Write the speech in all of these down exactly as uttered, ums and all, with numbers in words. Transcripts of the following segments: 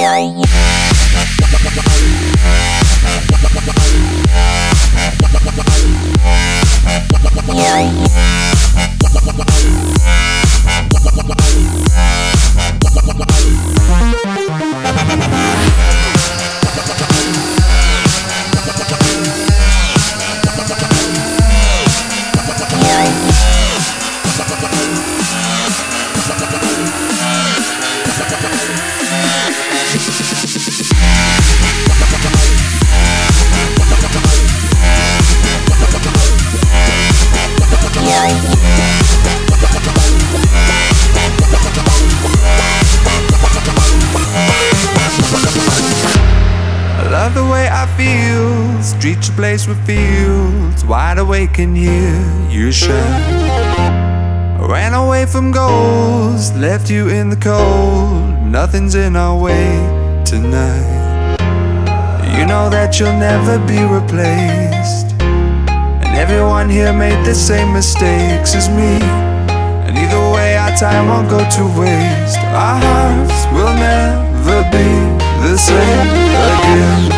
Love the way I feel. Streets ablaze with fields, wide awake in here you shine. Ran away from goals, left you in the cold. Nothing's in our way tonight. You know that you'll never be replaced, and everyone here made the same mistakes as me. And either way our time won't go to waste. Our hearts will never be the same again.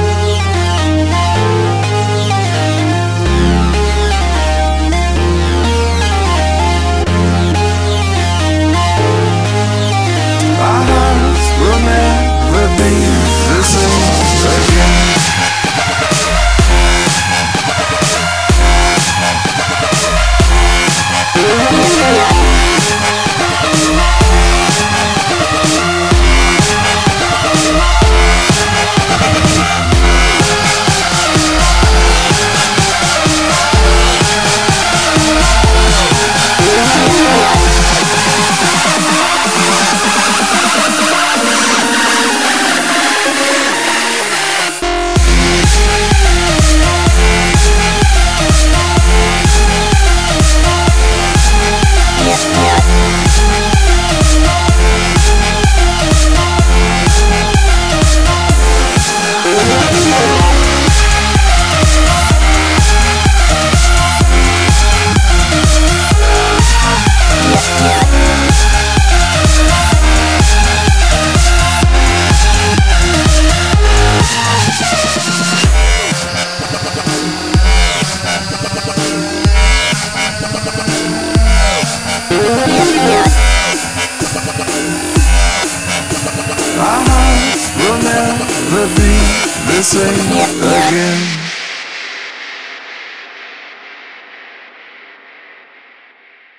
Our hearts will never be the same again. Our hearts will never be the same again.